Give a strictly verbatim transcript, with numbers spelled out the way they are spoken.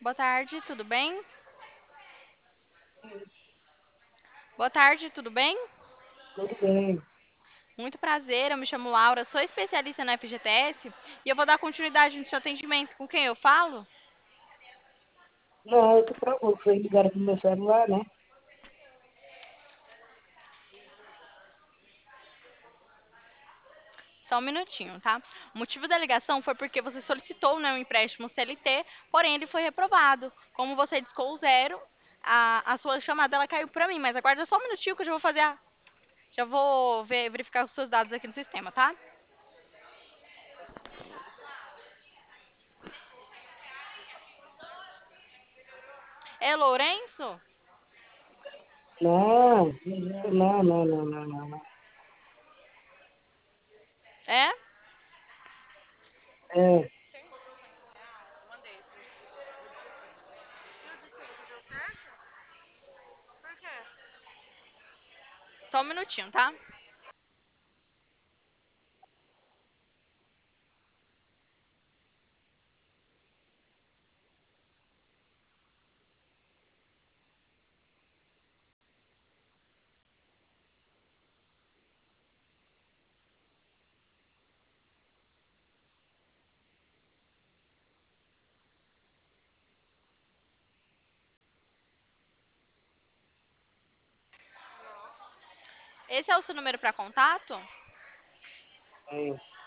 Boa tarde, tudo bem? Boa tarde, tudo bem? Tudo bem. Muito prazer, eu me chamo Laura, sou especialista na F G T S e eu vou dar continuidade no seu atendimento. Com quem eu falo? Não, eu te preocupo, vocês ligaram pro meu celular, né? Só um minutinho, tá? O motivo da ligação foi porque você solicitou, né, um empréstimo C L T, porém ele foi reprovado. Como você discou o zero, a, a sua chamada ela caiu para mim, mas aguarda só um minutinho que eu já vou fazer a, já vou ver- verificar os seus dados aqui no sistema, tá? É Lourenço? Não, não, não, não, não, não, não. É? É, Só um minutinho, tá? Esse é o seu número para contato? é.